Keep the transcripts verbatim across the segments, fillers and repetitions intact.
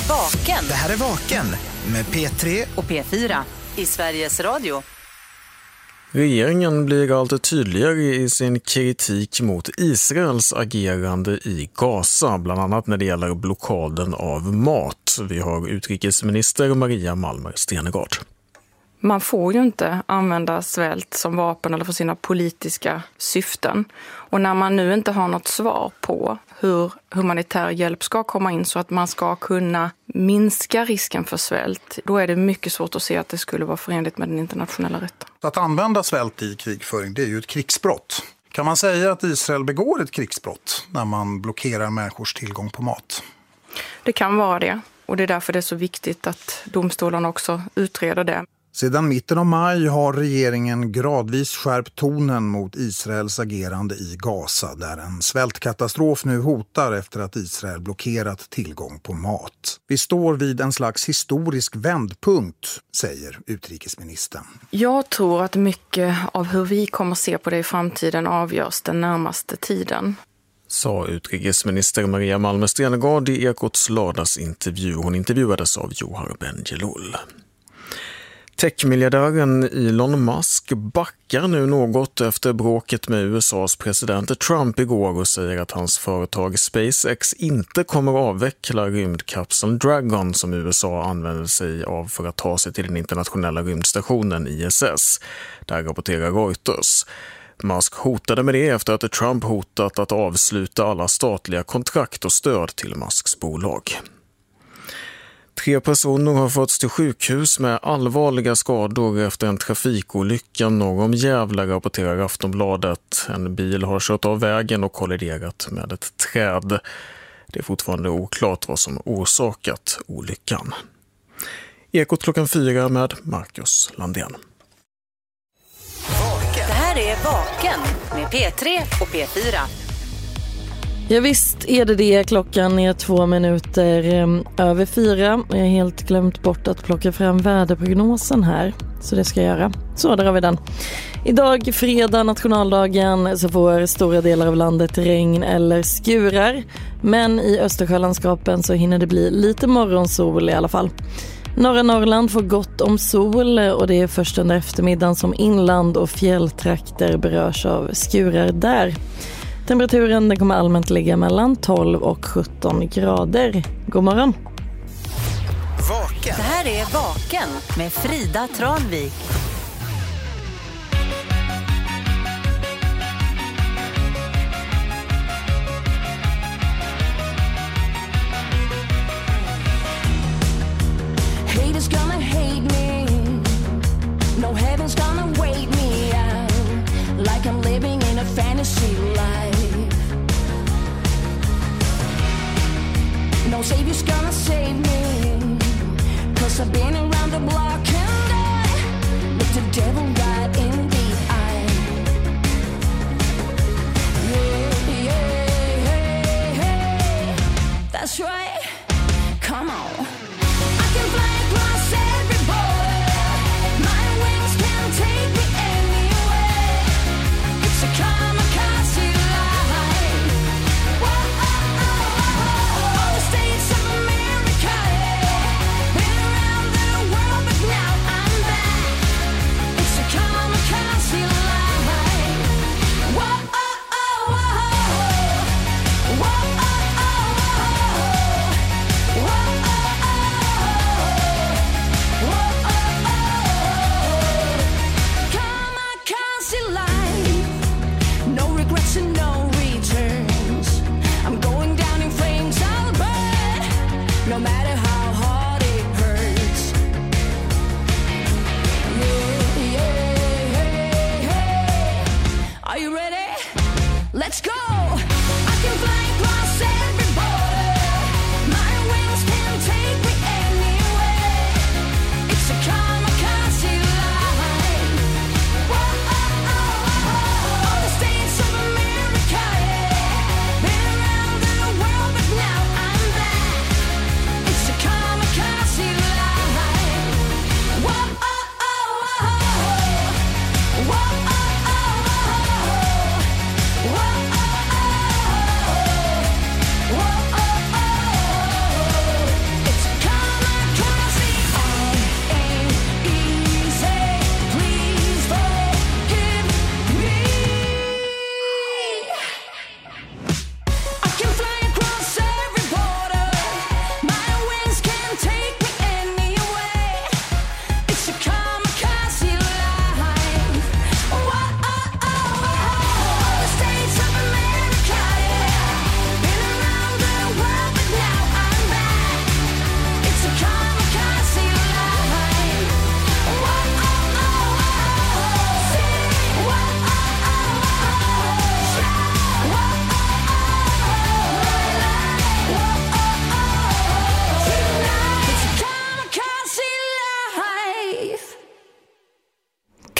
Vaken. Det här är Vaken med P tre och P fyra i Sveriges Radio. Regeringen blir allt tydligare i sin kritik mot Israels agerande i Gaza, bland annat när det gäller blockaden av mat. Vi har utrikesminister Maria Malmer Stenergard. Man får ju inte använda svält som vapen eller för sina politiska syften. Och när man nu inte har något svar på hur humanitär hjälp ska komma in så att man ska kunna minska risken för svält, då är det mycket svårt att se att det skulle vara förenligt med den internationella rätten. Att använda svält i krigföring, det är ju ett krigsbrott. Kan man säga att Israel begår ett krigsbrott när man blockerar människors tillgång på mat? Det kan vara det, och det är därför det är så viktigt att domstolarna också utreder det. Sedan mitten av maj har regeringen gradvis skärpt tonen mot Israels agerande i Gaza, där en svältkatastrof nu hotar efter att Israel blockerat tillgång på mat. Vi står vid en slags historisk vändpunkt, säger utrikesministern. Jag tror att mycket av hur vi kommer se på det i framtiden avgörs den närmaste tiden. Sa utrikesminister Maria Malmer Stenergard i Ekots lördagsintervju. Hon intervjuades av Johar Bendjelloul. Techmiljardären Elon Musk backar nu något efter bråket med U S A:s president Trump igår och säger att hans företag SpaceX inte kommer att avveckla rymdkapseln Dragon som U S A använder sig av för att ta sig till den internationella rymdstationen I S S. Där rapporterar Reuters. Musk hotade med det efter att Trump hotat att avsluta alla statliga kontrakt och stöd till Musks bolag. Tre personer har förts till sjukhus med allvarliga skador efter en trafikolycka norr om Gävle, rapporterar Aftonbladet. En bil har kört av vägen och kolliderat med ett träd. Det är fortfarande oklart vad som orsakat olyckan. Ekot klockan fyra med Marcus Landén. Det här är Vaken med P tre och P fyra. Ja visst är det det. Klockan är två minuter eh, över fyra. Jag har helt glömt bort att plocka fram väderprognosen här. Så det ska jag göra. Så där har vi den. Idag, fredag, nationaldagen, så får stora delar av landet regn eller skurar. Men i Östersjölandskapen så hinner det bli lite morgonsol i alla fall. Norra Norrland får gott om sol och det är först under eftermiddagen som inland och fjälltrakter berörs av skurar där. Temperaturen den kommer allmänt ligga mellan tolv och sjutton grader. God morgon. Vaken. Det här är Vaken med Frida Tranvik. Haters gonna hate me. No heaven's gonna wait me out. Like I'm living in a fantasy life. No savior's gonna save me. Cause I've been around the block and I look the devil right in the eye. Yeah, yeah, hey, hey. That's right. Come on. I can fly across every border. My wings can take me anywhere. It's a kamikaze life. Whoa, oh, oh, oh. All the states of America, yeah. Been around the world, but now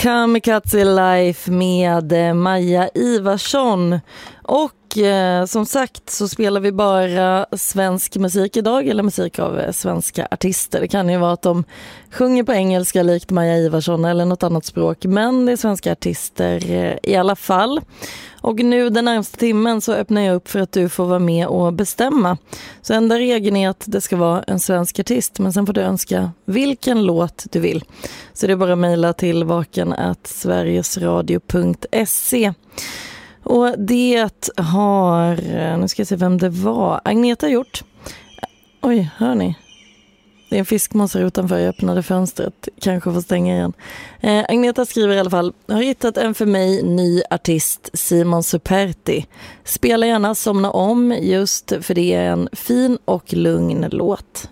Kamikaze Life med Maja Ivarsson. Och eh, som sagt så spelar vi bara svensk musik idag, eller musik av svenska artister. Det kan ju vara att de sjunger på engelska likt Maja Ivarsson eller något annat språk, men det är svenska artister eh, i alla fall. Och nu den närmaste timmen så öppnar jag upp för att du får vara med och bestämma. Så enda regeln är att det ska vara en svensk artist, men sen får du önska vilken låt du vill. Så det är bara att mejla till vaken at sverigesradio punkt se. Och det har, nu ska jag se vem det var, Agneta gjort. Oj, hör ni? Det är en fiskmåsar utanför, jag öppnade fönstret, kanske får stänga igen. Eh, Agneta skriver i alla fall, har hittat en för mig ny artist, Simon Superti. Spela gärna Somna om, just för det är en fin och lugn låt.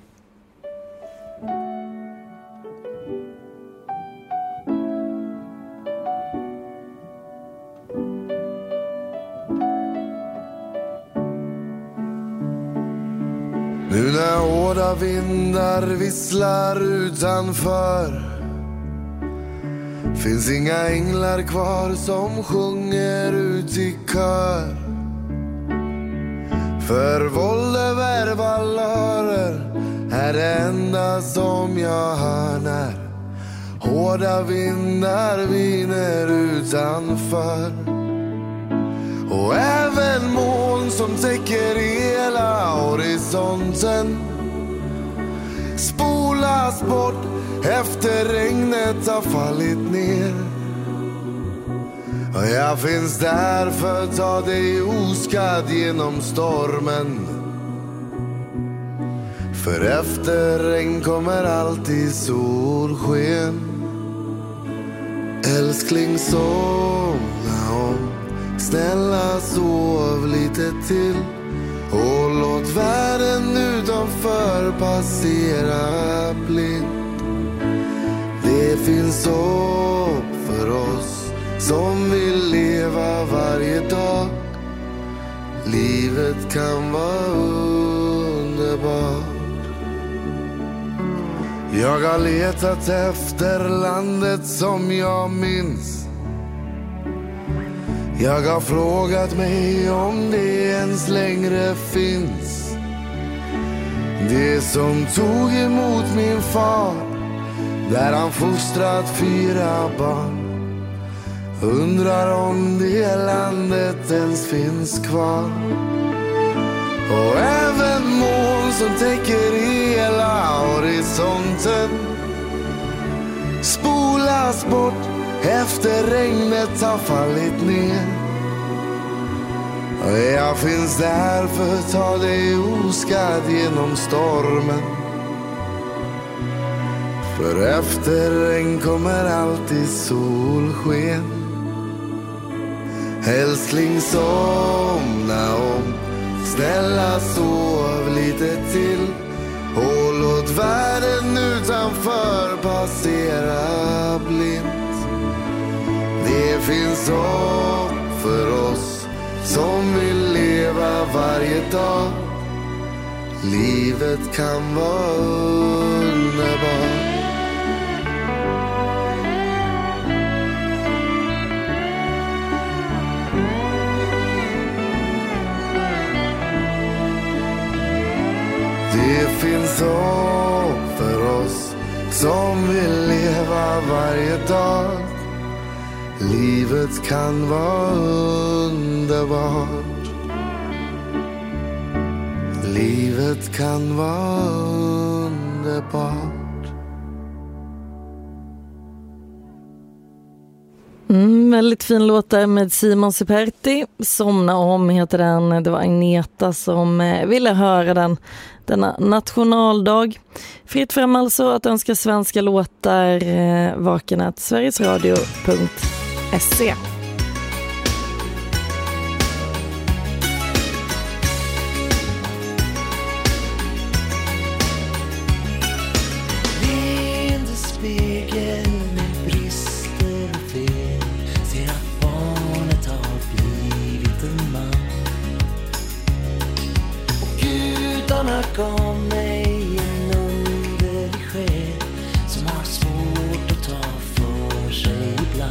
Nu när hårda vindar visslar utanför, finns inga änglar kvar som sjunger ut i kör. För våld över valörer är det enda som jag hör när hårda vindar viner utanför. Och även moln som täcker hela horisonten spolas bort efter regnet har fallit ner. Och jag finns där för att ta dig oskadd genom stormen. För efter regn kommer alltid solsken. Älskling, somna om, snälla sov lite till och låt världen utanför passera blind. Det finns hopp för oss som vill leva varje dag. Livet kan vara underbart. Jag har letat efter landet som jag minns. Jag har frågat mig om det ens längre finns. Det som tog emot min far, där han fostrat fyra barn. Undrar om det landet ens finns kvar. Och även moln som täcker hela horisonten spolas bort efter regnet har fallit ner. Och jag finns där för att ta dig oskadd genom stormen. För efter regn kommer alltid solsken. Älskling, somna om, snälla sov lite till och låt världen utanför passera blint. Det finns hopp för oss som vill leva varje dag. Livet kan vara underbart. Det finns hopp för oss som vill leva varje dag. Livet kan vara underbart. Livet kan vara underbart. Mm, väldigt fin låt där med Simon Superti. Somna om heter den. Det var Agneta som eh, ville höra den denna nationaldag. Fritt fram alltså att önska svenska låtar. Eh, vaken at sverigesradio punkt se. Gav mig en underlig själ som har svårt att ta för sig ibland.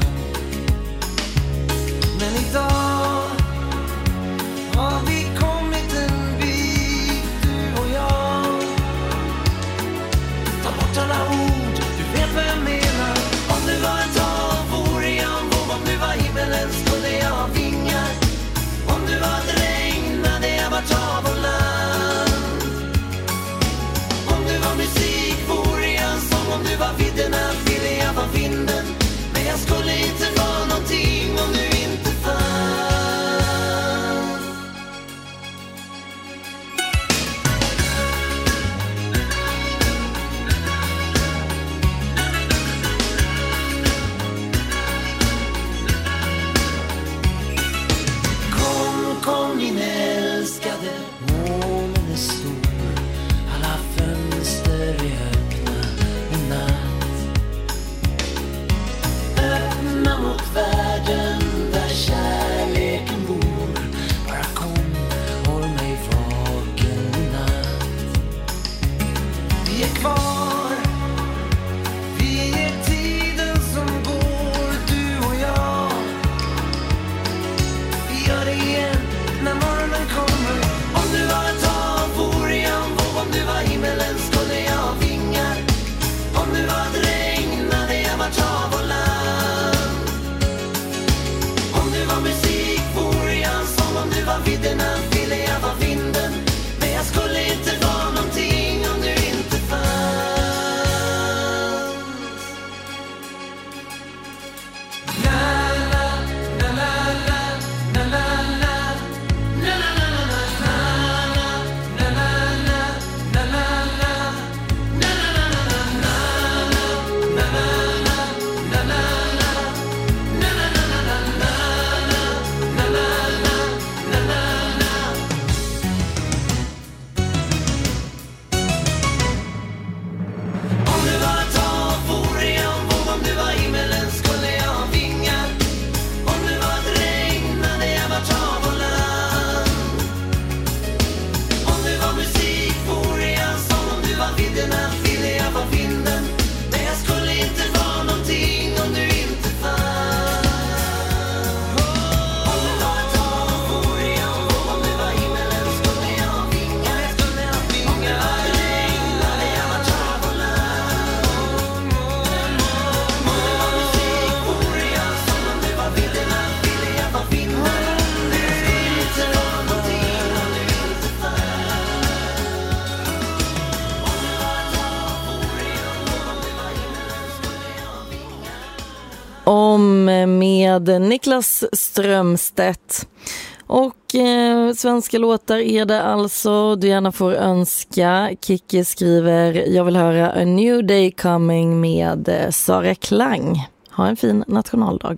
om med Niklas Strömstedt. Och eh, svenska låtar är det alltså du gärna får önska. Kiki skriver, jag vill höra A New Day Coming med eh, Sara Klang. Ha en fin nationaldag.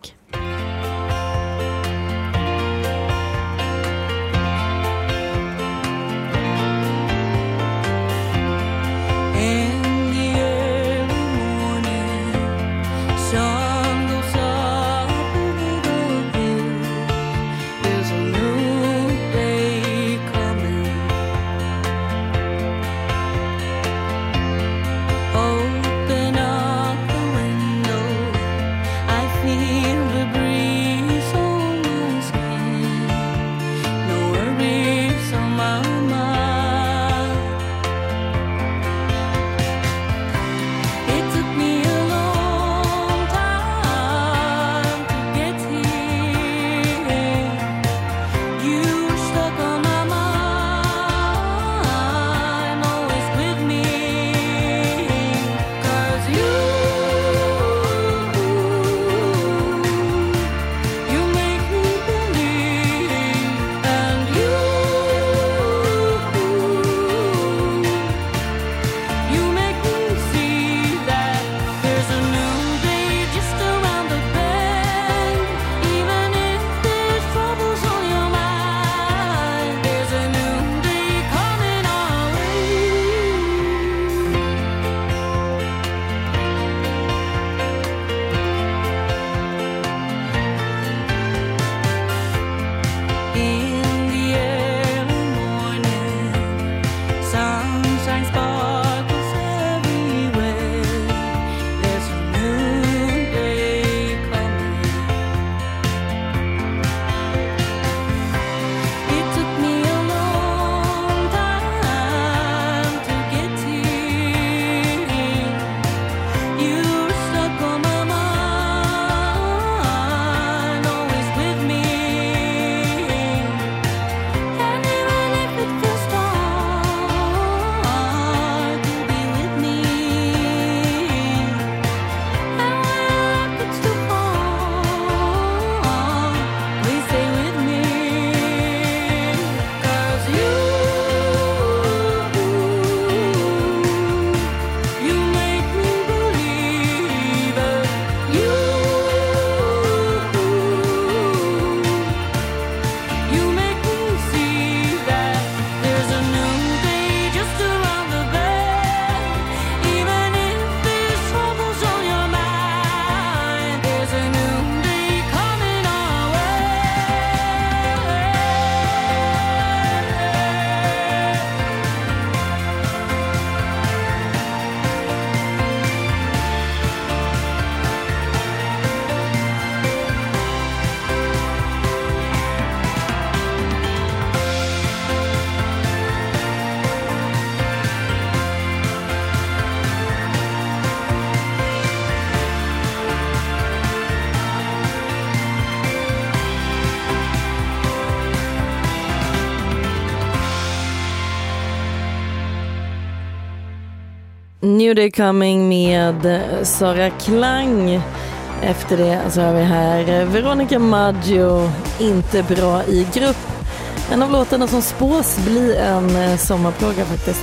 New Day Coming med Sara Klang. Efter det så har vi här Veronica Maggio, Inte bra i grupp. En av låtarna som spås bli en sommarplåga faktiskt.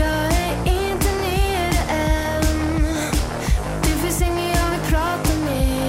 Prata med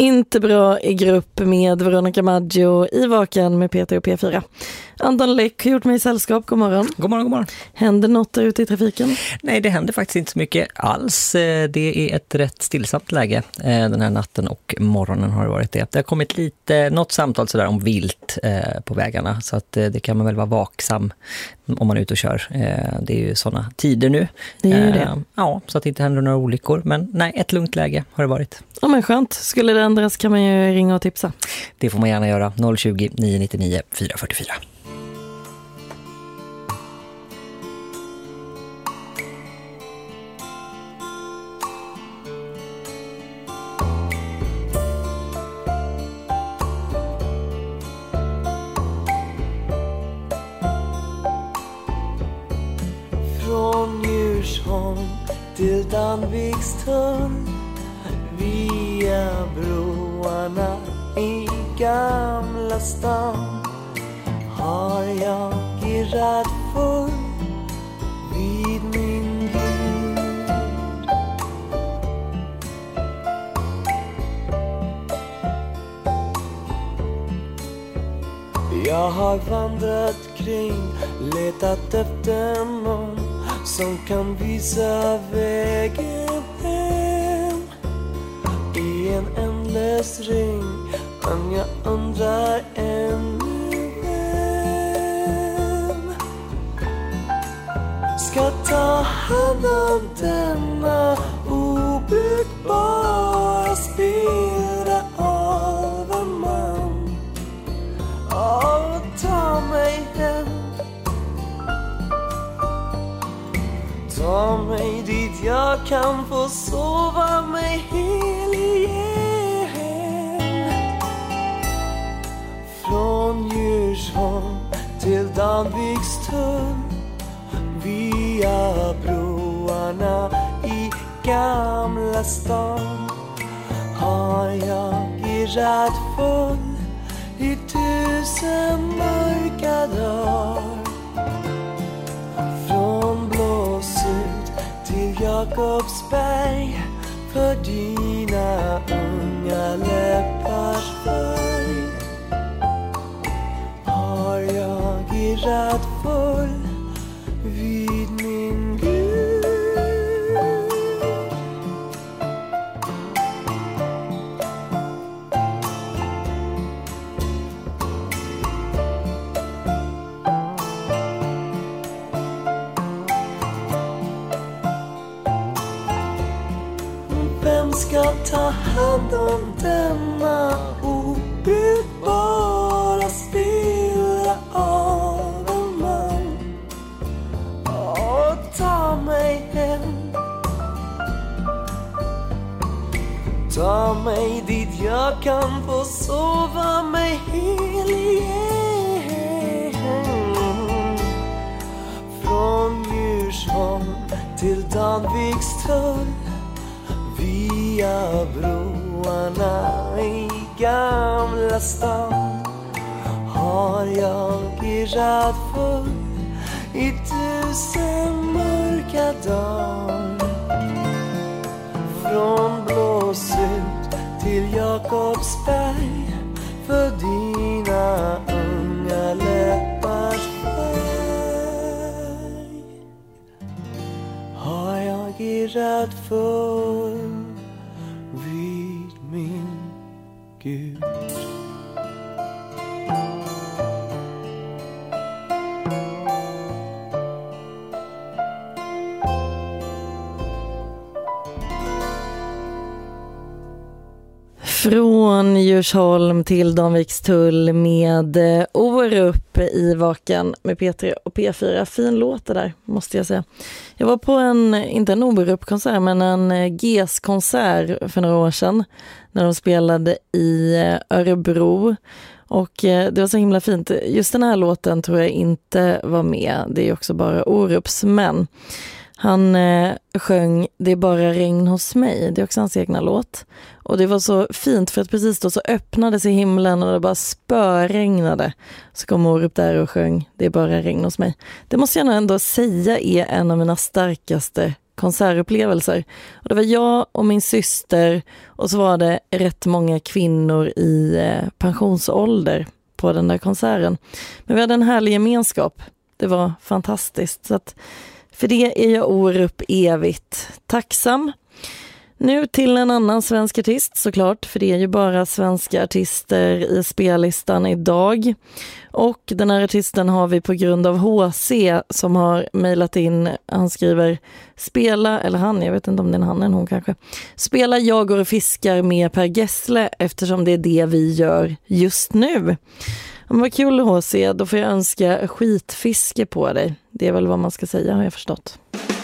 Inte bra i grupp med Veronica Maggio i Vaken med P tre och P fyra. Anton Läck har gjort mig i sällskap. God morgon. God morgon, god morgon. Händer något där ute i trafiken? Nej, det händer faktiskt inte så mycket alls. Det är ett rätt stillsamt läge den här natten och morgonen har det varit det. Det har kommit lite, något samtal sådär om vilt på vägarna, så att det kan man väl vara vaksam om man är ute och kör. Det är ju sådana tider nu. Det är ju det. Ja, så att det inte händer några olyckor. Men nej, ett lugnt läge har det varit. Ja, men skönt. Skulle det ändras kan man ju ringa och tipsa. Det får man gärna göra. noll tjugo, nio nio nio, fyra fyra fyra. Från Djursholm till Danvikstull, via broarna i Gamla stan, har jag irrat full vid min Gud. Jag har vandrat kring, letat efter någon som kan visa vägen hem i en ändlös ring, men jag undrar ännu vem ska ta hand om denna obrukbara spillra av en man och ta mig hem. Ta mig dit jag kan få sova mig hel igen. Från Djursholm till Danvikstull, via broarna i Gamla stan, har jag irrat full i tusen mörka dagar. Från Blåsut till Jakobsberg, för dina unga läppars färg, har jag irrat full vid min Gud. Vem ska ta hand om denna obrukbara spillra av en man och ta mig hem? Ta mig dit jag kan få sova mig hel igen. Från Djursholm till Danvikstull, via broarna i Gamla stan, har jag irrat full i tusen mörka dagar. Från Blåsut till Jakobsberg, för dina unga läppars färg, har jag irrat full vid min Gud. Från Djursholm till Danvikstull med Orup i Vaken med P tre och P fyra. Fin låt det där, måste jag säga. Jag var på en, inte en Orup-konsert, men en G E S-konsert för några år sedan när de spelade i Örebro. Och det var så himla fint. Just den här låten tror jag inte var med. Det är också bara Orups, men han eh, sjöng Det är bara regn hos mig. Det är också hans egna låt. Och det var så fint för att precis då så öppnade sig himlen och det bara spöregnade. Så kom Orup där och sjöng Det är bara regn hos mig. Det måste jag nog ändå säga är en av mina starkaste konsertupplevelser. Och det var jag och min syster och så var det rätt många kvinnor i eh, pensionsålder på den där konserten. Men vi hade en härlig gemenskap. Det var fantastiskt. Så att för det är jag Orup evigt tacksam. Nu till en annan svensk artist såklart, för det är ju bara svenska artister i spellistan idag. Och den här artisten har vi på grund av H C som har mejlat in, han skriver spela, eller han, jag vet inte om det är en han eller hon kanske. Spela Jag går och fiskar med Per Gessle eftersom det är det vi gör just nu. Men vad kul H C, då får jag önska skitfiske på dig. Det är väl vad man ska säga, har jag förstått.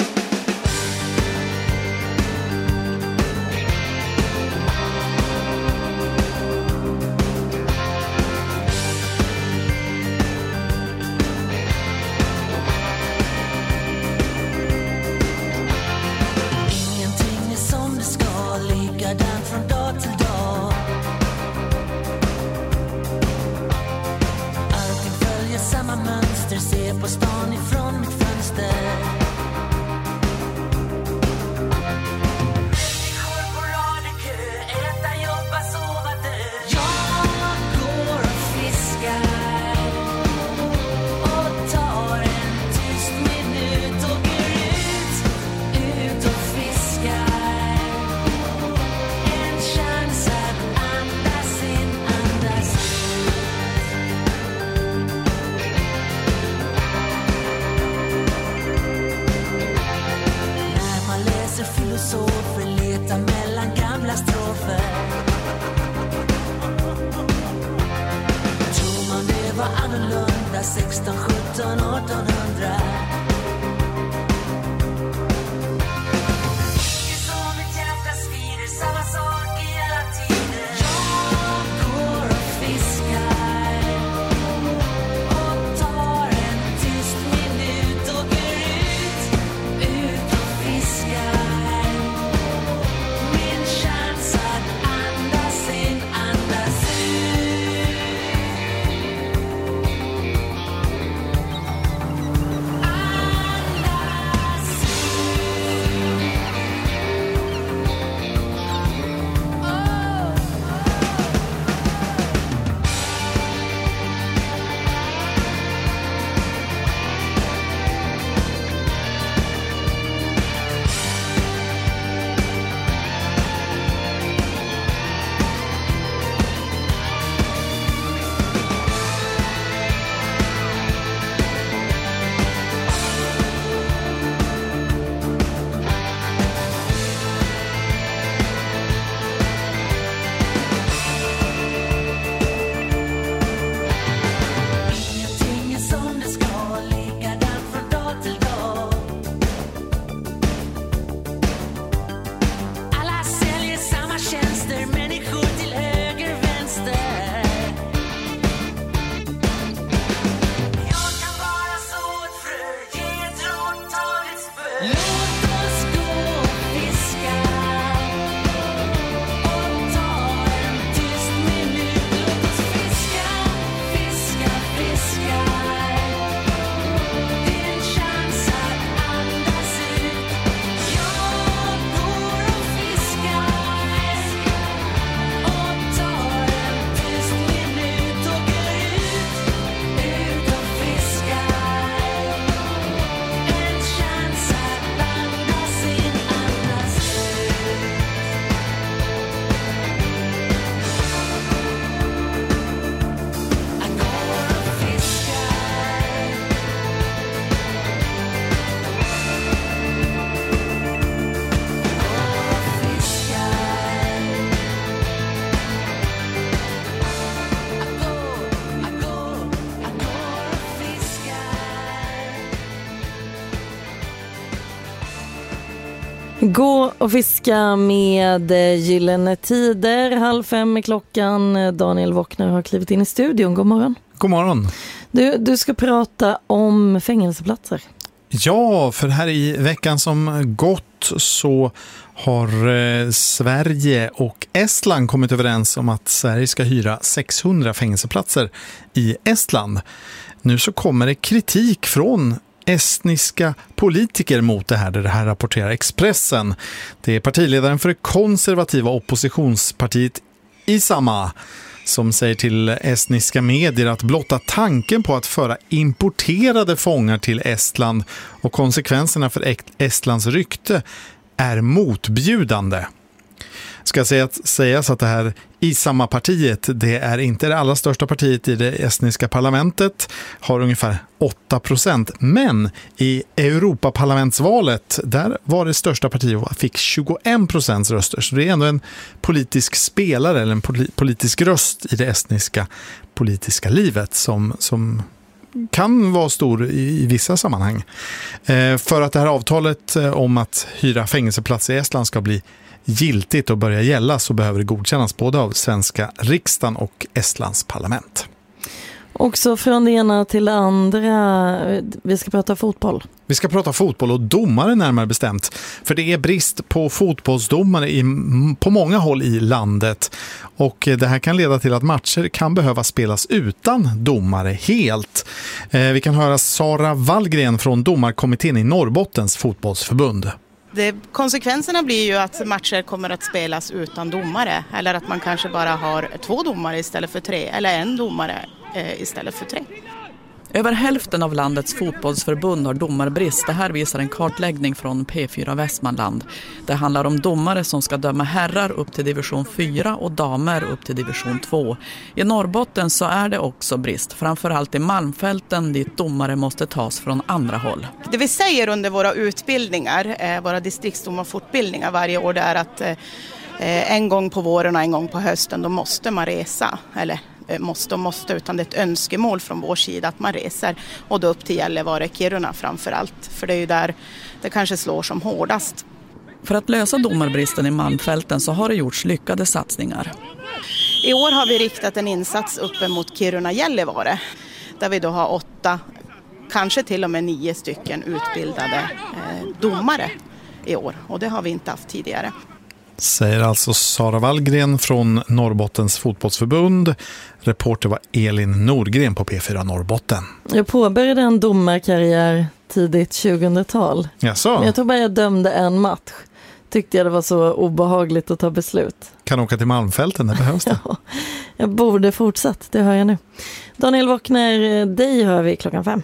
Gå och fiska med Gyllene Tider. Halv fem är klockan. Daniel Wockner har klivit in i studion. God morgon. God morgon. Du, du ska prata om fängelseplatser. Ja, för här i veckan som gått så har eh, Sverige och Estland kommit överens om att Sverige ska hyra sexhundra fängelseplatser i Estland. Nu så kommer det kritik från estniska politiker mot det här, det här rapporterar Expressen. Det är partiledaren för det konservativa oppositionspartiet Isama som säger till estniska medier att blotta tanken på att föra importerade fångar till Estland och konsekvenserna för Estlands rykte är motbjudande. Ska sägas att det här Isama-partiet, det är inte det allra största partiet i det estniska parlamentet, har ungefär åtta procent. Men i Europaparlamentsvalet, där var det största partiet och fick tjugoen procent röster. Så det är ändå en politisk spelare eller en politisk röst i det estniska politiska livet som... som kan vara stor i, i vissa sammanhang. Eh, för att det här avtalet eh, om att hyra fängelseplatser i Estland ska bli giltigt och börja gälla så behöver det godkännas både av svenska riksdagen och Estlands parlament. Också från det ena till det andra, vi ska prata fotboll. Vi ska prata fotboll och domare närmare bestämt. För det är brist på fotbollsdomare i, på många håll i landet. Och det här kan leda till att matcher kan behöva spelas utan domare helt. Eh, vi kan höra Sara Wallgren från domarkommittén i Norrbottens fotbollsförbund. Det, konsekvenserna blir ju att matcher kommer att spelas utan domare. Eller att man kanske bara har två domare istället för tre. Eller en domare eh, istället för tre. Över hälften av landets fotbollsförbund har domarbrist. Det här visar en kartläggning från P fyra Västmanland. Det handlar om domare som ska döma herrar upp till division fyra och damer upp till division två. I Norrbotten så är det också brist, framförallt i Malmfälten dit domare måste tas från andra håll. Det vi säger under våra utbildningar, eh, våra distriktsdomarfortbildningar varje år, det är att eh, en gång på våren och en gång på hösten då måste man resa, eller måste och måste, utan det är ett önskemål från vår sida att man reser, och då upp till Gällivare, Kiruna framför allt, för det är ju där det kanske slår som hårdast. För att lösa domarbristen i Malmfälten så har det gjorts lyckade satsningar. I år har vi riktat en insats uppe mot Kiruna, Gällivare, där vi då har åtta, kanske till och med nio stycken utbildade eh, domare i år, och det har vi inte haft tidigare. Säger alltså Sara Wallgren från Norrbottens fotbollsförbund. Reporter var Elin Nordgren på P fyra Norrbotten. Jag påbörjade en domarkarriär tidigt tjugohundratal. Jaså? Men jag tror bara jag dömde en match. Tyckte jag det var så obehagligt att ta beslut. Kan åka till Malmfälten, det behövs det. Ja, jag borde fortsatt, det hör jag nu. Daniel Wockner, dig hör vi klockan fem.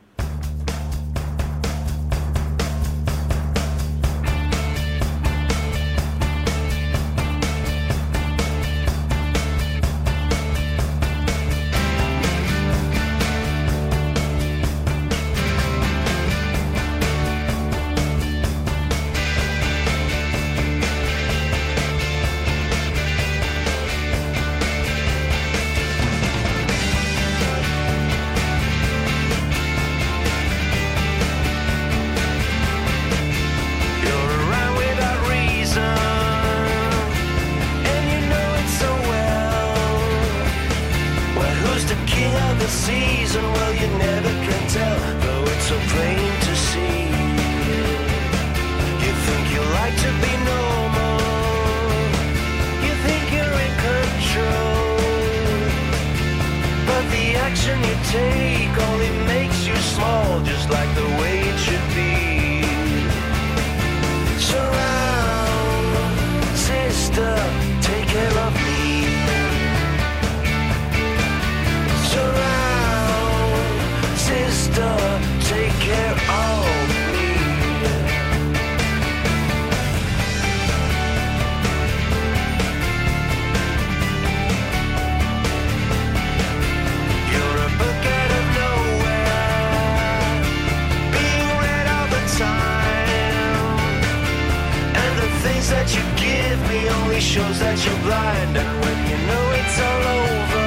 Shows that you're blind, and when you know it's all over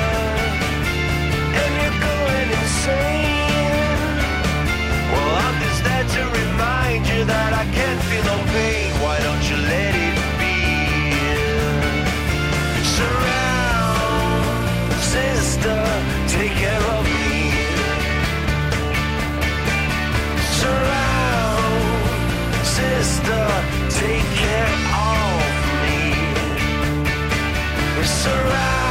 and you're going insane, well, I'm just there to remind you that I can't feel no pain. Why don't you let it be? Surround, sister, take care of me. Surround, sister, take care of me. Surround.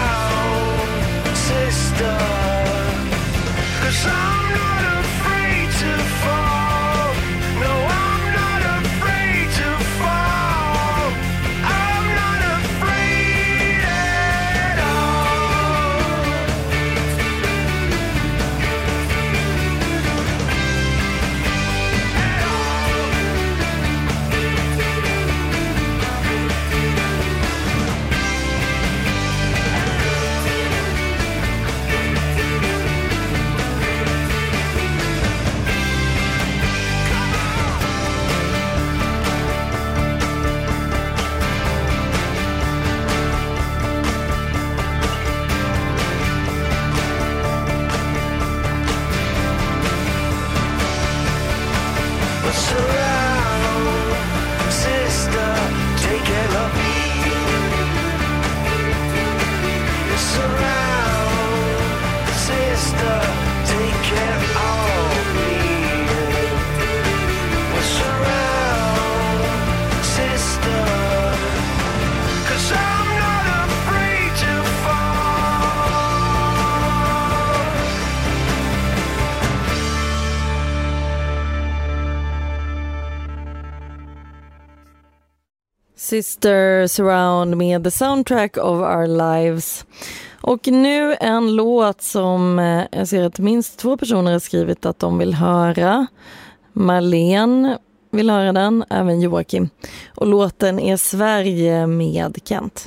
Sister Surround med The Soundtrack of Our Lives. Och nu en låt som jag ser att minst två personer har skrivit att de vill höra. Marlene vill höra den, även Joakim. Och låten är Sverige med Kent.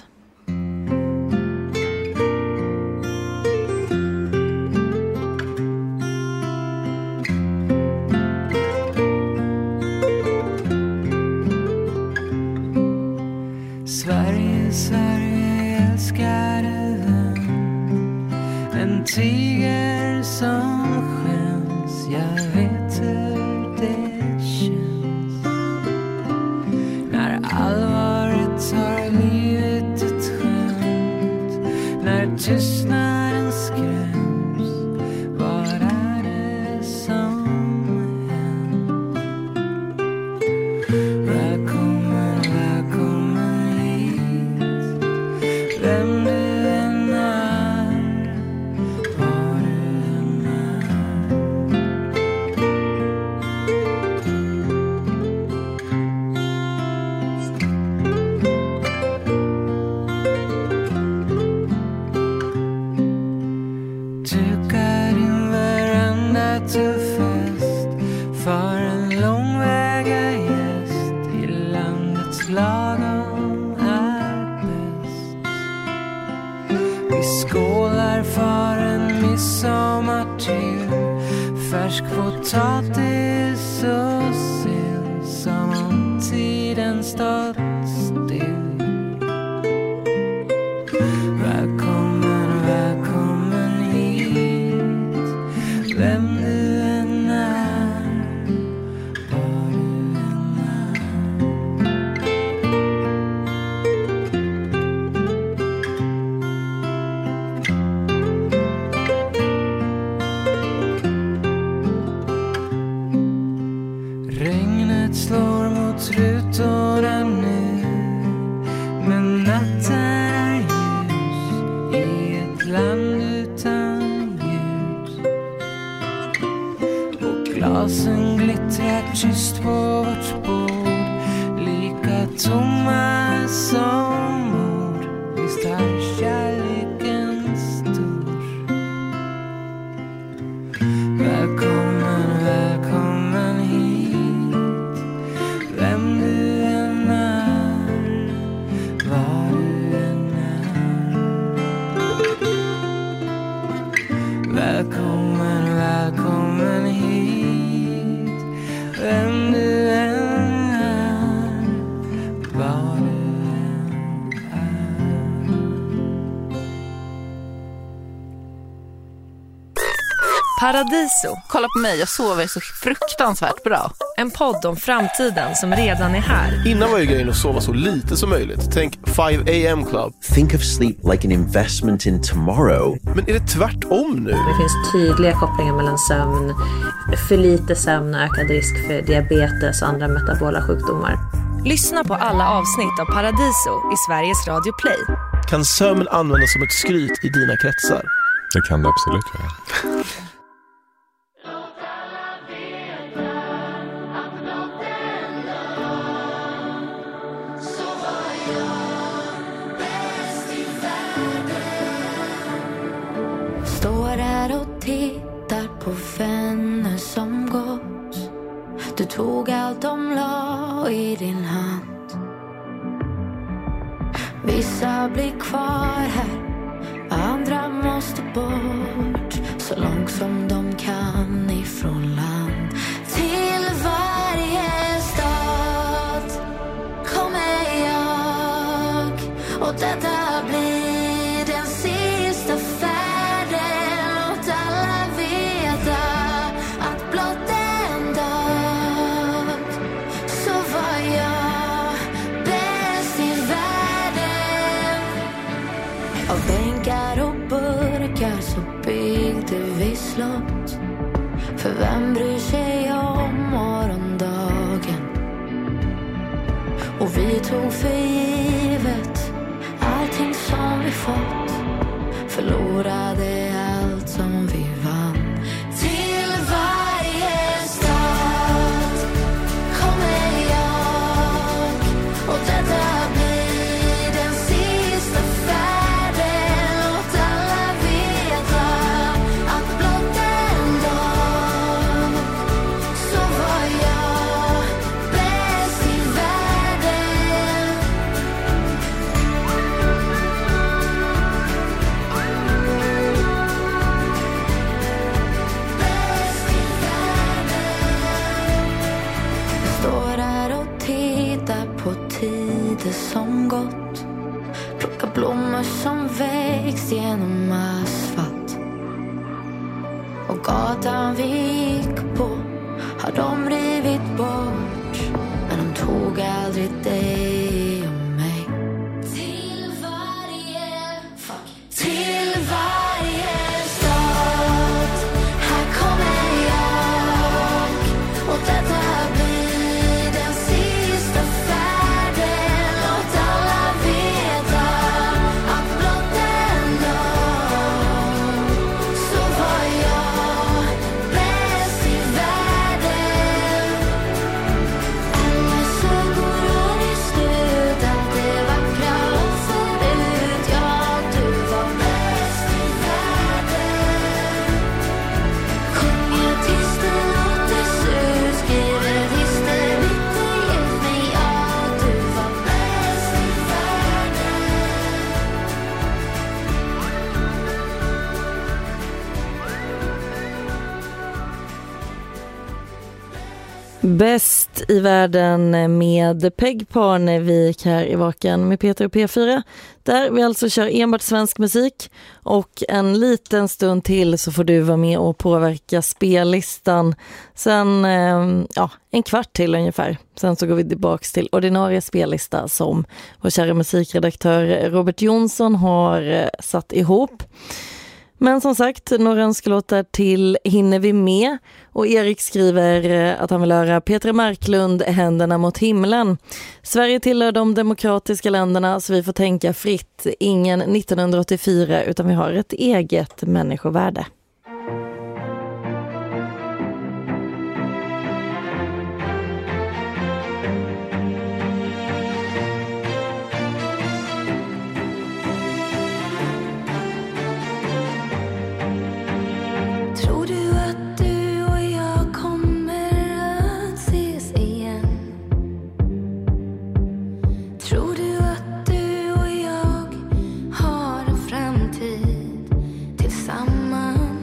Sverige, Sverige, älskade vän. En tiger som skäms. Jag vet hur det känns. När allvaret tar livet ett skämt. När tystnaden skräms. Vad är det som hänt? Välkommen, välkommen hit. Vem du än är, var du än är. Duka din veranda till fest för en långväga gäst. I landets lagom är bäst. Vi skålar för en midsommar till. Färsk potatis och sill. Som om tiden stått still. Välkommen, välkommen hit. Vem du än är, var du än är. Regnet slår mot rutorna nu. Men natten är ljus i ett land utan ljus. Och glasen glittrar tyst på vårt bord. Lika tomma som ord. Visst är kärleken stor. Välkommen, välkommen hit. Vem du än är, var du än är. Välkommen, välkommen hit. Vem du än är, var du än är. Paradiso. Kolla på mig, jag sover så fruktansvärt bra. En podd om framtiden som redan är här. Innan var ju grejen att sova så lite som möjligt. Tänk five a m club. Think of sleep like an investment in tomorrow. Men är det tvärtom nu? Det finns tydliga kopplingar mellan sömn, för lite sömn och ökad risk för diabetes och andra metabola sjukdomar. Lyssna på alla avsnitt av Paradiso i Sveriges Radio Play. Kan sömn användas som ett skryt i dina kretsar? Det kan det absolut göra. Står här och tittar på vänner som gått. Du tog allt de la i din hand. Vissa blir kvar här, andra måste bort. Så långt som de kan ifrån land. Till varje stad kommer jag. Och detta blir den sista färden. Låt alla veta att blott en dag så var jag bäst i världen. Av bänkar och burkar så byggde vi slott. För vem bryr sig om morgondagen? Och vi tog för givet allting som vi fått. Förlorade allt som vi vann. Till varje stad kommer jag. Och detta blir plocka blommor som växt genom asfalt. Och gatan vi gick på har de rivit bort, men de tog aldrig dig och mig. Till varje, fuck, till varje stad, här kommer jag, och detta blir den sista färden. Låt alla veta att blott en dag så var jag bäst i världen. Eller så går det slut att det var klart förut. Ja, du var bäst i världen. Sjunger tills det låter surt, skriver tills det bitter gett mig. Ja, du var bäst i världen. Bäst i världen med Peg Parnevik här i Vaken med Peter och P fyra. Där vi alltså kör enbart svensk musik, och en liten stund till så får du vara med och påverka spellistan. Sen eh, ja, en kvart till ungefär. Sen så går vi tillbaka till ordinarie spellista som vår kära musikredaktör Robert Jonsson har eh, satt ihop. Men som sagt, några önskelåtar till hinner vi med, och Erik skriver att han vill höra Petra Marklund, Händerna mot himlen. Sverige tillhör de demokratiska länderna, så vi får tänka fritt. Ingen nittonhundraåttiofyra, utan vi har ett eget människovärde. Tror du att du och jag kommer att ses igen? Tror du att du och jag har en framtid tillsammans?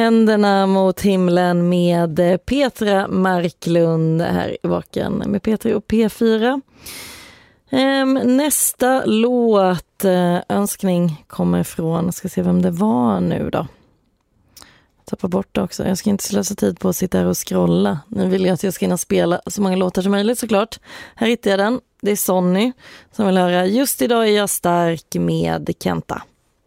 Händerna mot himlen med Petra Marklund här i Vaken med P tre och P fyra. Nästa låt, önskning, kommer från, ska se vem det var nu då. Tappa bort det också. Jag ska inte slösa tid på att sitta här och scrolla. Nu vill jag att jag ska hinna spela så många låtar som möjligt såklart. Här hittar jag den. Det är Sonny som vill höra Just idag är jag stark med Kenta.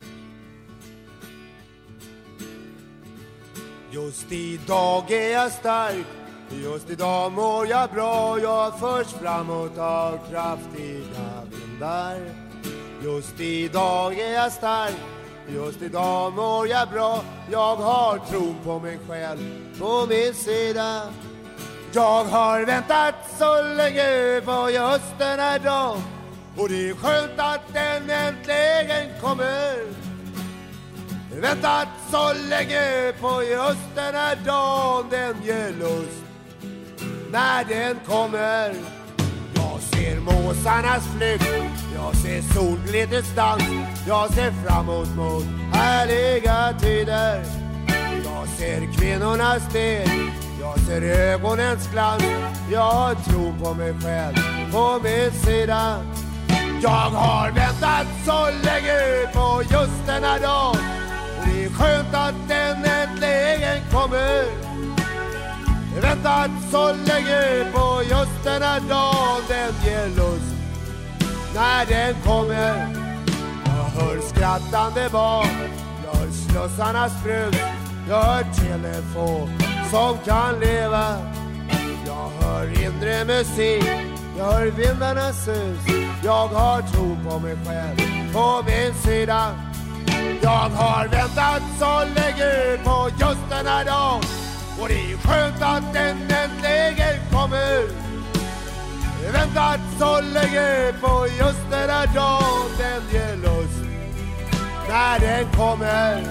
Just idag är jag stark, just idag mår jag bra. Jag förs framåt av kraftiga vindar. Just idag är jag stark, just idag mår jag bra. Jag har tron på mig själv på min sida. Jag har väntat så länge på just den här dagen, och det är skönt att den äntligen kommer. Väntat så länge på just den här dagen, den ger lust när den kommer. Jag ser måsarnas flykt, jag ser solglittrets dans. Jag ser framåt mot härliga tider. Jag ser kvinnornas steg, jag ser ögonens glans. Jag tror på mig själv på min sida. Jag har väntat så länge på just den här dagen, det är skönt att den äntligen kommer. Väntat så länge på just den här dagen, den ger lust när den kommer. Jag hör skrattande barn, jag hör slussarnas brus. Jag hör telefon som kan leva. Jag hör inre musik, jag hör vindarnas sus. Jag har tro på mig själv på min sida. Jag har väntat så länge på just den här dagen, och det är skönt att den äntligen kommer. Väntat så länge på just den här dagen, den ger lust när den kommer.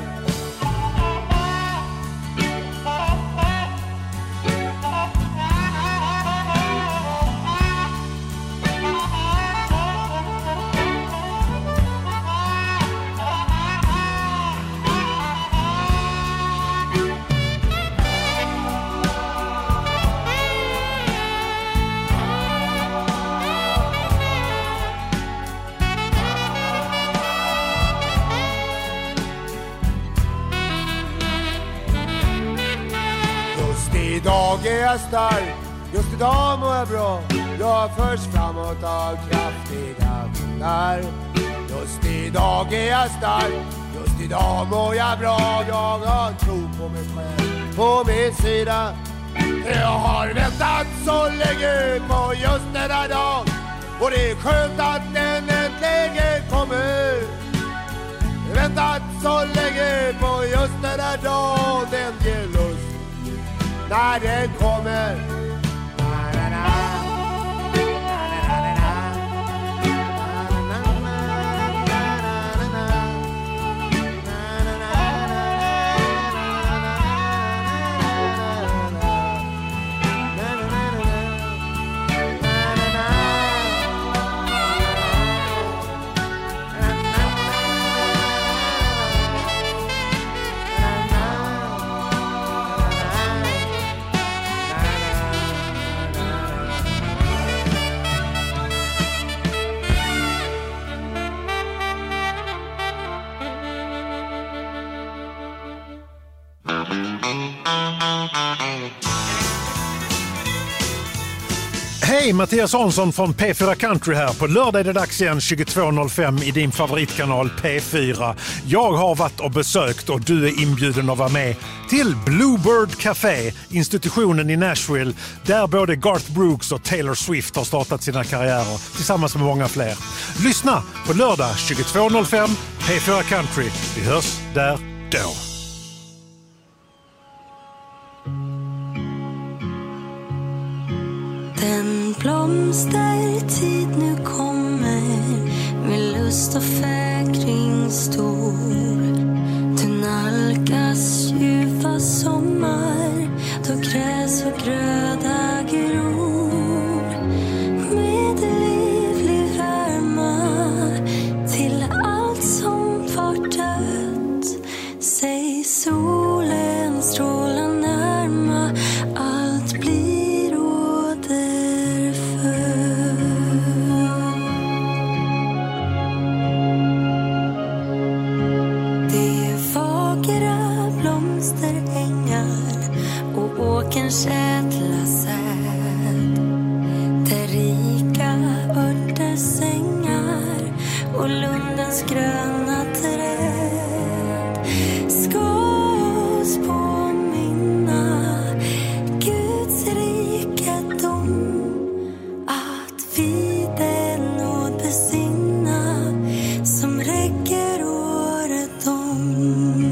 Idag är jag stark, just idag mår jag bra. Jag förs framåt av kraftiga vindar. Just idag är jag stark, just idag mår jag bra. Jag har tro på mig själv på min sida. Jag har väntat så länge på just den här dagen, och det är skönt att den äntligen kommer. Väntat så länge på just den här dagen, den ger lust när den kommer. Hej, Mattias Hansson från P fyra Country här. På lördag är det dags igen tjugotvå noll fem i din favoritkanal P fyra. Jag har varit och besökt, och du är inbjuden att vara med till Bluebird Café, institutionen i Nashville, där både Garth Brooks och Taylor Swift har startat sina karriärer tillsammans med många fler. Lyssna på lördag tjugotvå noll fem P fyra Country. Vi hörs där då. Den blomstertid nu kommer, med lust och fägring stor. Du nalkas ljuva sommar, då gräs och gröda gror. Med livlig värma till allt som var dött. Säg solen Vårens ädla säd, där rika örter sängar och lundens gröna träd ska oss påminna Guds rikedom, att vi den nåd besinna som räcker året om.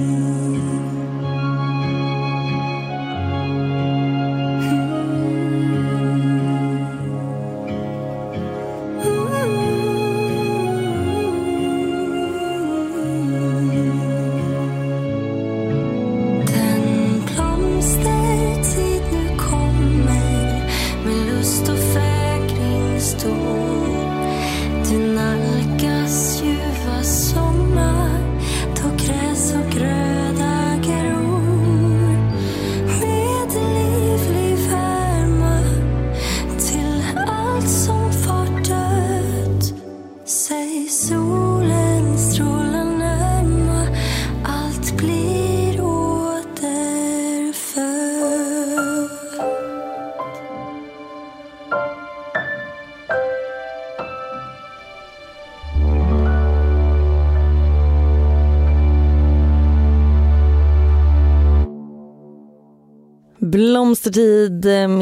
Blomstertid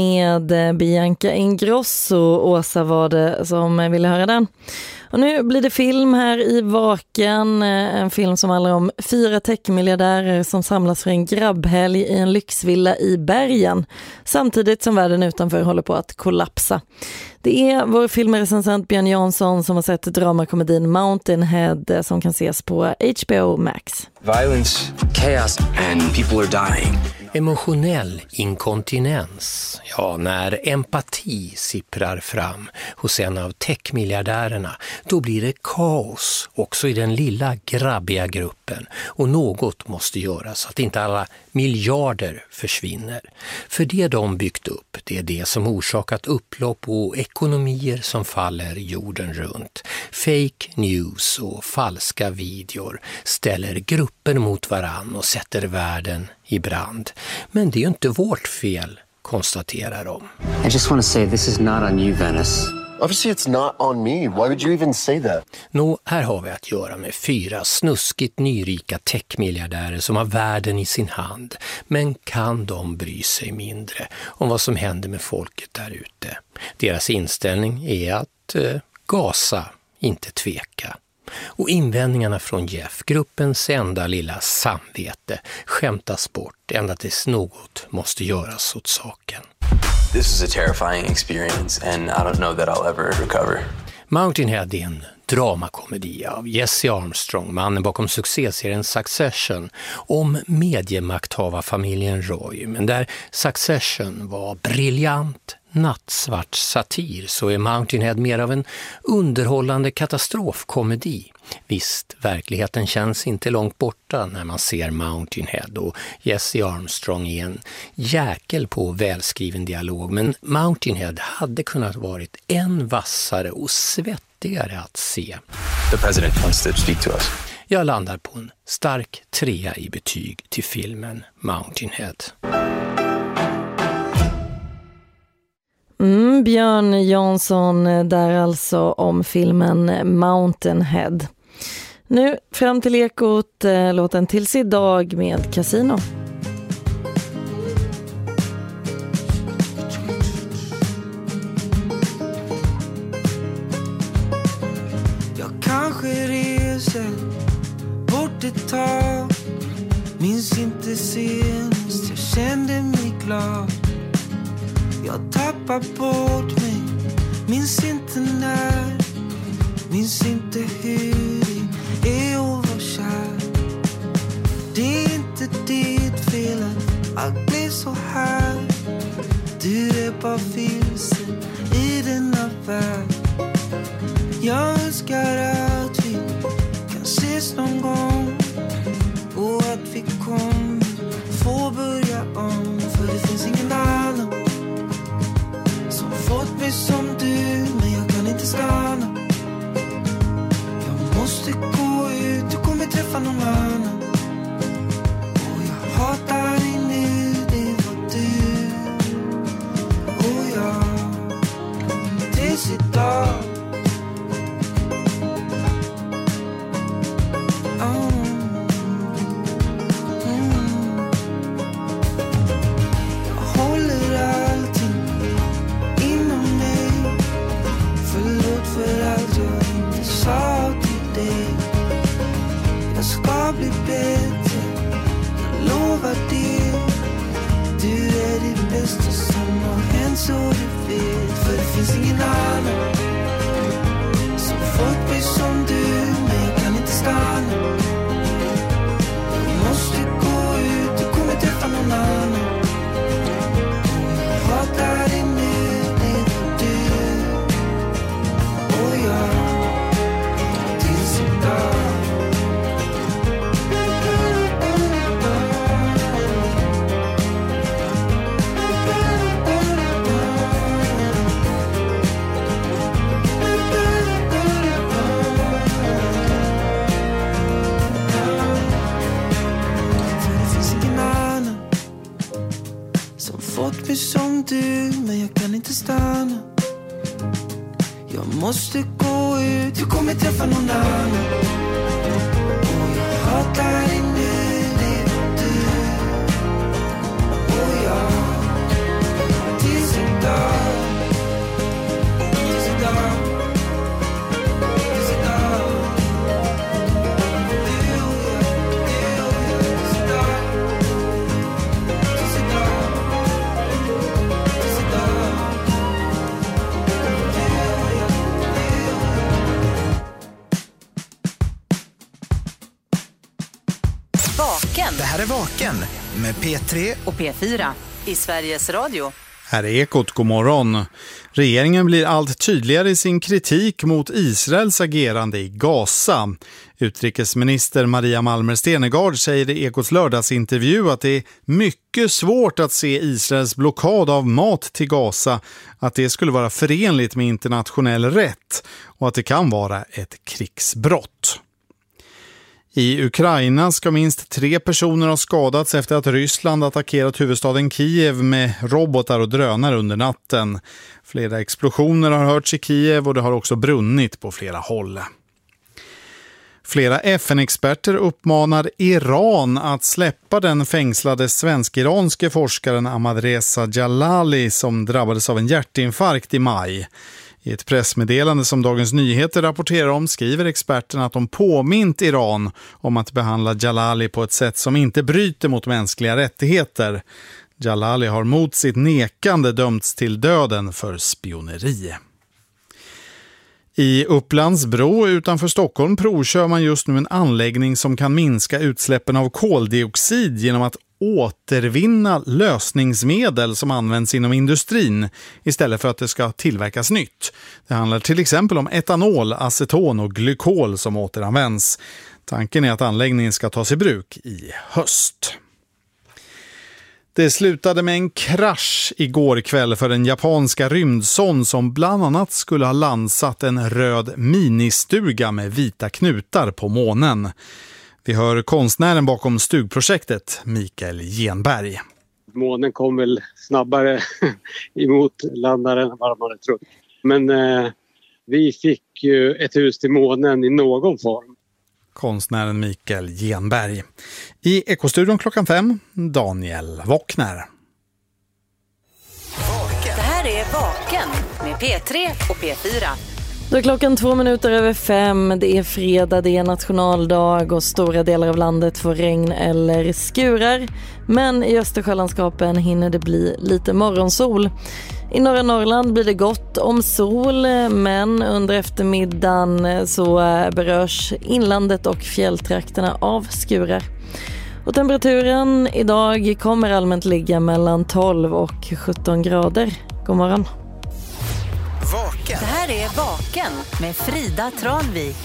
med Bianca Ingrosso. Åsa var det som ville höra den. Och nu blir det film här i Vaken. En film som handlar om fyra techmiljardärer som samlas för en grabbhelg i en lyxvilla i bergen. Samtidigt som världen utanför håller på att kollapsa. Det är vår filmrecensent Björn Jansson som har sett dramakomedin Mountain Head som kan ses på H B O Max. Violence, chaos and people are dying. Emotionell inkontinens. Ja, när empati sipprar fram hos en av techmiljardärerna, då blir det kaos också i den lilla grabbiga gruppen. Och något måste göras så att inte alla miljarder försvinner. För det de byggt upp, det är det som orsakat upplopp och ekonomier som faller jorden runt. Fake news och falska videor ställer grupper mot varann och sätter världen i brand. Men det är ju inte vårt fel, konstaterar de. I just want to say this is not on you, Venice. Obviously it's not on me. Why would you even say that? Nå, här har vi att göra med fyra snuskigt nyrika techmiljardärer som har världen i sin hand. Men kan de bry sig mindre om vad som händer med folket där ute? Deras inställning är att eh, gasa, inte tveka. Och invändningarna från Jeff, gruppens enda lilla samvete, skämtas bort ända tills något måste göras åt saken. This is a terrifying experience and I don't know that I'll ever recover. Mountain Head är en dramakomedi av Jesse Armstrong, mannen bakom succéserien Succession, om mediemakthavarfamiljen Roy. Men där Succession var briljant, nattsvart satir så är Mountain Head mer av en underhållande katastrofkomedi. Visst, verkligheten känns inte långt borta när man ser Mountain Head och Jesse Armstrong är en jäkel på välskriven dialog, men Mountain Head hade kunnat varit än vassare och svettigare att se. The president wants to speak to us. Jag landar på en stark trea i betyg till filmen Mountain Head. Mm, Björn Jansson där alltså om filmen Mountain Head. Nu fram till Ekot, eh, låten Tills idag med Casino. Jag kanske reser bort ett tag. Minns inte senast jag kände mig glad. Jag tappar bort mig, minns inte när, minns inte hur det är att vara kär. Det är inte ditt fel att allt blir så här. Du är bara vilsen i denna värld. Jag önskar att vi kan ses någon gång och att vi kommer få börja om. För det finns ingen annan som fått mig som du, men jag kan inte stanna. Jag måste gå ut, du kommer träffa någon annan. Och jag hatar dig nu, det var du. just det som har hänt så du vet. För det finns ingen annan som fått mig som du, men jag kan inte stanna. Jag måste gå ut, du kommer träffa någon annan. Jag hatar dig nu, det är du och jag tills idag. Fått mig som du, men jag kan inte stanna. Jag måste gå ut, du kommer träffa någon annan. Och jag hatar dig nu, det är du och jag tills idag. Tills idag. Tills idag. Du och jag, du och jag, tills idag. Tills idag. Vaken. Det här är Vaken med P tre och P fyra i Sveriges Radio. Här är Ekot, god morgon. Regeringen blir allt tydligare i sin kritik mot Israels agerande i Gaza. Utrikesminister Maria Malmer Stenergard säger i Ekots lördagsintervju att det är mycket svårt att se Israels blockad av mat till Gaza, att det skulle vara förenligt med internationell rätt och att det kan vara ett krigsbrott. I Ukraina ska minst tre personer ha skadats efter att Ryssland attackerat huvudstaden Kiev med robotar och drönare under natten. Flera explosioner har hörts i Kiev och det har också brunnit på flera håll. Flera F N-experter uppmanar Iran att släppa den fängslade svensk-iranske forskaren Ahmadreza Jalali som drabbades av en hjärtinfarkt i maj. I ett pressmeddelande som Dagens Nyheter rapporterar om skriver experterna att de påmint Iran om att behandla Jalali på ett sätt som inte bryter mot mänskliga rättigheter. Jalali har mot sitt nekande dömts till döden för spioneri. I Upplandsbro utanför Stockholm provkör man just nu en anläggning som kan minska utsläppen av koldioxid genom att återvinna lösningsmedel som används inom industrin istället för att det ska tillverkas nytt. Det handlar till exempel om etanol, aceton och glykol som återanvänds. Tanken är att anläggningen ska tas i bruk i höst. Det slutade med en krasch igår kväll för den japanska rymdsond som bland annat skulle ha landsat en röd ministuga med vita knutar på månen. Vi hör konstnären bakom stugprojektet, Mikael Genberg. Månen kom väl snabbare emot landaren än vad man hade trott. Men eh, vi fick ju ett hus till månen i någon form. Konstnären Mikael Genberg. I Ekostudion klockan fem, Daniel Wockner. Det här är Vaken med P tre och P fyra. Då är klockan två minuter över fem, det är fredag, det är nationaldag och stora delar av landet får regn eller skurar. Men i Östersjölandskapen hinner det bli lite morgonsol. I norra Norrland blir det gott om sol, men under eftermiddagen så berörs inlandet och fjälltrakterna av skurar. Och temperaturen idag kommer allmänt ligga mellan tolv och sjutton grader. God morgon. Vaken. Det här är Vaken med Frida Tranvik.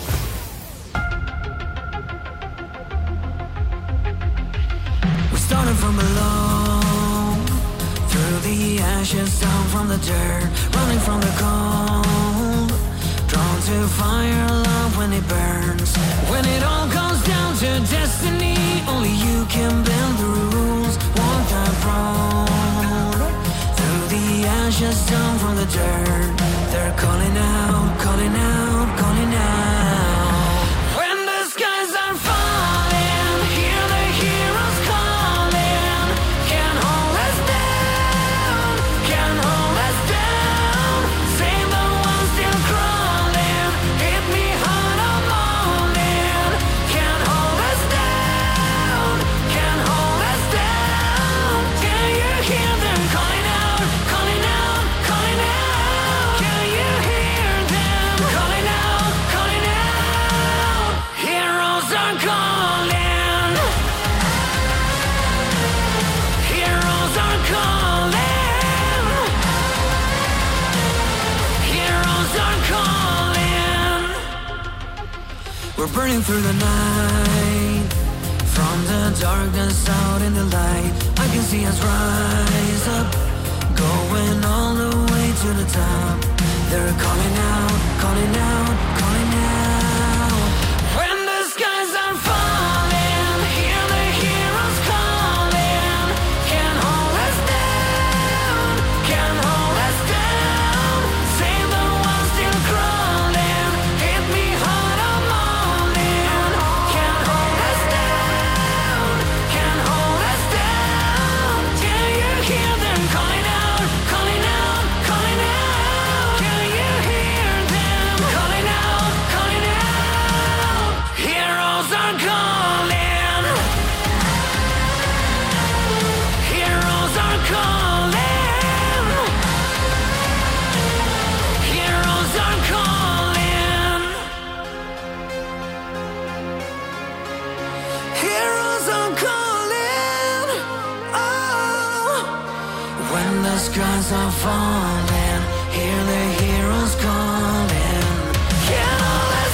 We started from below, through the ashes, down from the dirt, running from the cold, drawn to fire, love when it burns. When it all comes down to destiny, only you can bend the rules, walk that road. Through the ashes, down from the dirt, they're calling out, calling out, calling out. When the skies are falling, hear the heroes calling. Can't hold us down, can't hold us down. Save the ones still crawling, hit me hard on morning. Can't hold us down, can't hold us down. Can you hear them calling out? burning through the night. From the darkness out in the light, I can see us rise up, going all the way to the top. They're calling out, calling out, calling out. When the skies are falling, hear the heroes calling. Can't hold us down, can't hold us down. Save the ones still crawling, hit me hard I'm all in. Can't hold us down, can't hold us down. Can you hear them calling out, calling out, calling out? Can you hear them calling out, calling out? Heroes are calling. Heroes are calling. Heroes are calling. Heroes are calling. Oh, when the skies are falling, hear the heroes calling. Can't hold us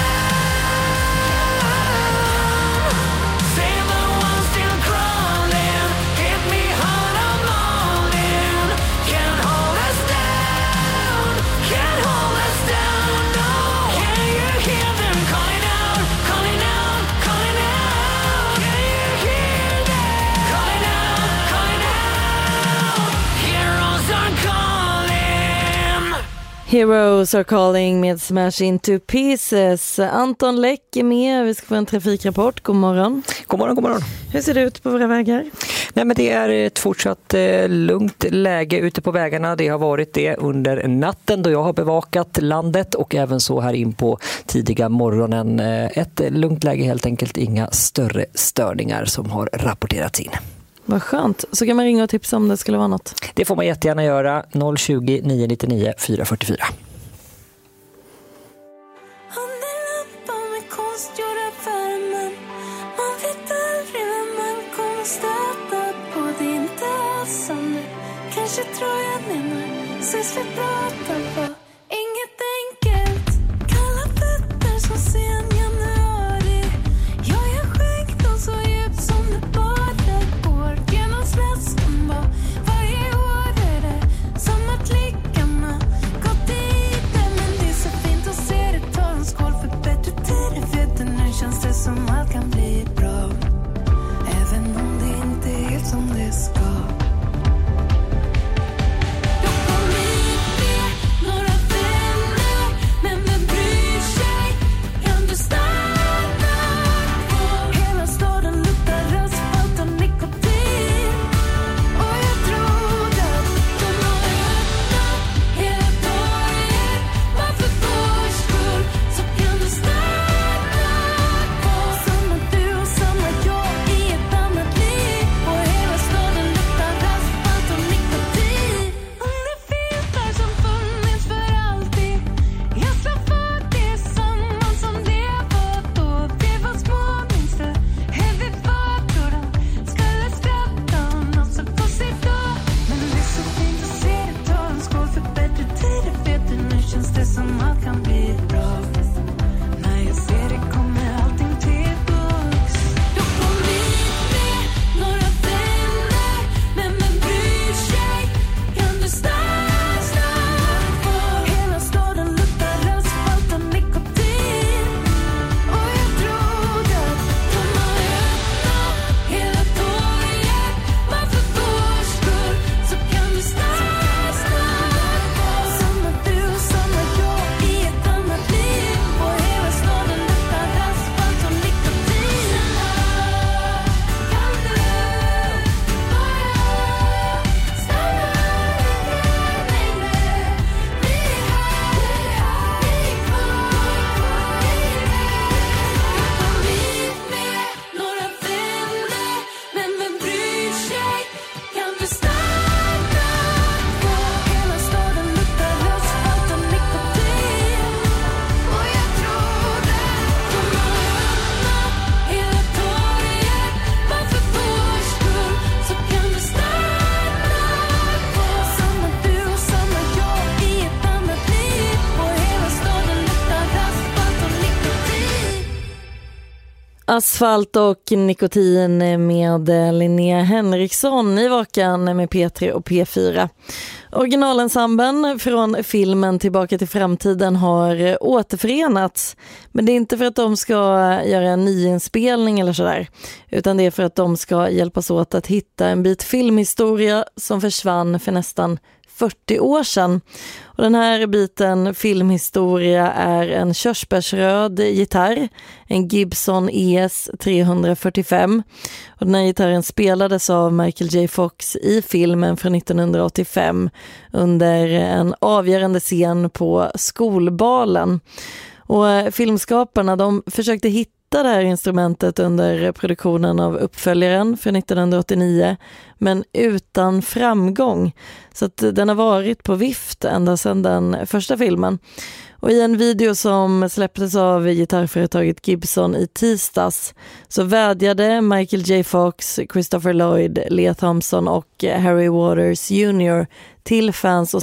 down. Save the ones still crawling. Hit me hard I'm all in. Can't hold us down. Can't hold us down. No. Can you hear them calling out, calling out, calling out? Can you hear them calling out, calling out? Heroes are calling. Heroes are calling med Smash Into Pieces. Anton Läck är med. Vi ska få en trafikrapport. God morgon. God morgon, god morgon. Hur ser det ut på våra vägar? Nej, men det är ett fortsatt eh, lugnt läge ute på vägarna. Det har varit det under natten då jag har bevakat landet och även så här in på tidiga morgonen. Eh, ett lugnt läge helt enkelt, inga större störningar som har rapporterats in. Vad skönt. Så kan man ringa och tipsa om det skulle vara något. Det får man jättegärna göra. noll tjugo, nio nittionio, fyra fyrtiofyra. Underlappar med konstgjorda värmen. Man vet aldrig vem man kommer stöta på. Det är inte alls som du kanske tror jag menar. Ses vi prata på inget enkelt. Kalla fötter som sen januari. Jag är skäggdom så djupt som det bara går. Genom släsken var varje år är det som att blickarna gått i det. Men det är så fint att se det. Ta en skål för bättre tider. Vet du, nu känns det som allt kan bli bra. Även om det inte är helt som det ska. Jag kommer inte några vänner. Men vem bryr sig? Kan du stanna kvar? Hela staden luktar asfalt och nikotin. Och jag trodde att de har öppnat hela torget. Bara för vår skull så kan du stanna kvar. Samma du och samma jag i ett annat liv. Och hela staden luktar asfalt och nikotin. Om det finns där som funnits för alltid. Jag slår för det samma som det var då. Vi var små, minns du? Hur vi var då de skulle skratta om oss och få sig då. Men det är så fint att se det. Ta en skål för bättre tider. Vet du, nu känns det som allt kan bli bra. När jag ser det kommer allting tillbaks. Jag kommer inte några vänner. Men vem bryr sig? Kan du stanna kvar? Hela staden luktar asfalt och nikotin. Och jag trodde att de har öppnat hela torget. Bara för vår skull så kan du stanna kvar. Samma du och samma jag i ett Asfalt och nikotin med Linnea Henriksson i Vakan med P tre och P fyra. Originalensemblen från filmen Tillbaka till framtiden har återförenats. Men det är inte för att de ska göra en nyinspelning eller sådär. Utan det är för att de ska hjälpas åt att hitta en bit filmhistoria som försvann för nästan fyrtio år sedan. Och den här biten filmhistoria är en körsbärsröd gitarr, en Gibson E S trehundrafyrtiofem. Och den här gitarren spelades av Michael J. Fox i filmen från nittonhundraåttiofem under en avgörande scen på skolbalen. Och filmskaparna de försökte hitta det här instrumentet under produktionen av uppföljaren för nittonhundraåttionio, men utan framgång. Så att den har varit på vift ända sedan den första filmen. Och i en video som släpptes av gitarrföretaget Gibson i tisdags så vädjade Michael J. Fox, Christopher Lloyd, Lea Thompson och Harry Waters junior till fans och